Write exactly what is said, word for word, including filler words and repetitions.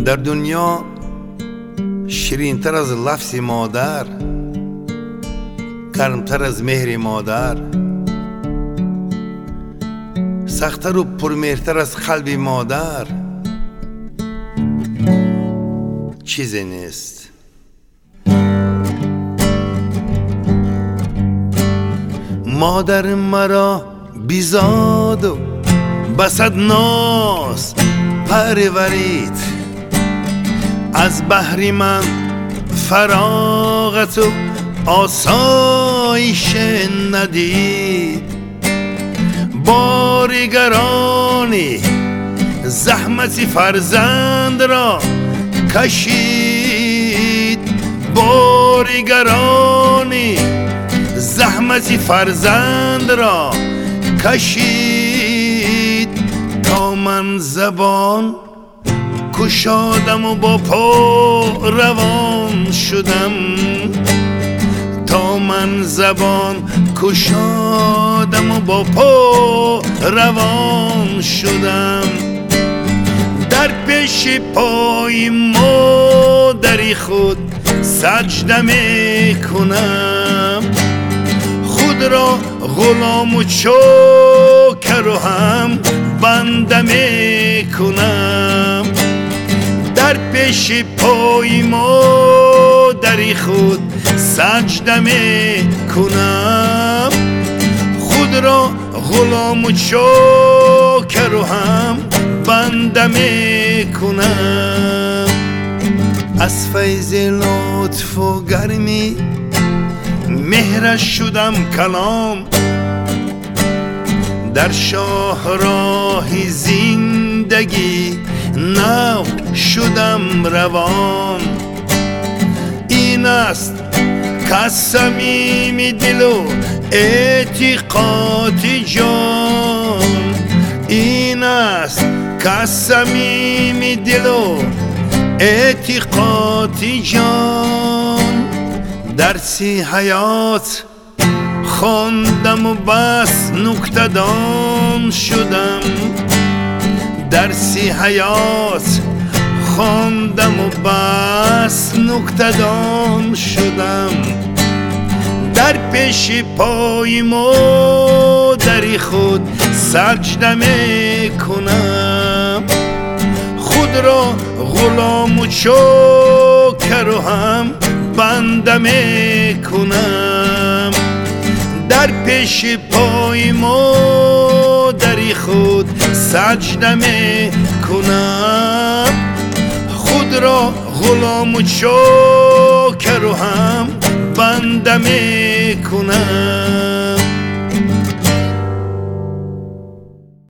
در دنیا شیرین‌تر از لفظ مادر، گرمتر از مهر مادر، سخت‌تر و پرمهرتر از قلب مادر چیزی نیست. مادر مرا بیزاد و بسد ناز پرورید، از بحر من فراغت و آسایش ندید. بارگرانی زحمت فرزند را کشید، بارگرانی زحمت فرزند را کشید. تا من زبان کشادم و با پا روان شدم، تا من زبان کشادم و با پا روان شدم. در پیش پای مادری خود سجده می کنم، خود را غلام و چاکر و هم بنده می کنم. در پیش پای مادری خود سجده می کنم، خود را غلام و چاکر و هم بنده می کنم. از فیض لطف و گرمی مهرش شدم کلام، در شاهراه زندگی نو شدم روان. این است که صمیم دل و اعتقاد جان، این است که صمیم دل و اعتقاد جان. درسی حیات خواندم و بس نکته دان شدم، درسی حیات خواندم و بس نکته دان شدم. در پیش پای مادری خود سجده می کنم، خود را غلام و چاکر و هم بنده می کنم. در پیش پای مادری خود سجده می کنم، خود را غلام و چاکر و هم بنده می کنم.